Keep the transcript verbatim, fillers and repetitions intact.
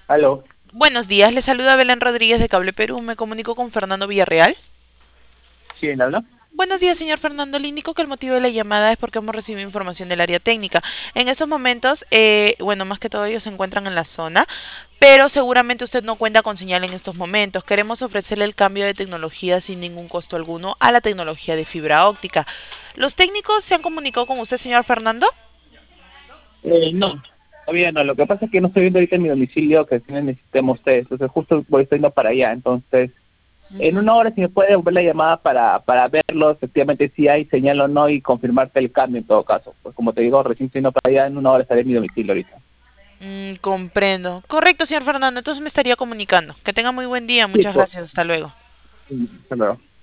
Aló, Buenos días, le saluda Belén Rodríguez de Cable Perú. Me comunico con Fernando Villarreal. ¿quién habla? Buenos días, señor Fernando. Le indico que el motivo de la llamada es porque hemos recibido información del área técnica. En estos momentos, eh, bueno, más que todo ellos se encuentran en la zona, pero seguramente usted no cuenta con señal en estos momentos. Queremos ofrecerle el cambio de tecnología sin ningún costo alguno a la tecnología de fibra óptica. ¿Los técnicos se han comunicado con usted, señor Fernando? Eh, no, todavía no. Lo que pasa es que no estoy viendo ahorita en mi domicilio que tienen el sistema ustedes. Entonces justo voy estoy yendo para allá. Entonces, en Ujú. una hora si me puede volver la llamada para, para verlo, efectivamente si hay señal o no y confirmarte el cambio en todo caso. Pues como te digo, recién estoy yendo para allá, en una hora estaré en mi domicilio ahorita. Mm, comprendo. Correcto, señor Fernando. Entonces me estaría comunicando. Que tenga muy buen día. Sí, Muchas pues. gracias. Hasta luego. Mm, hasta luego.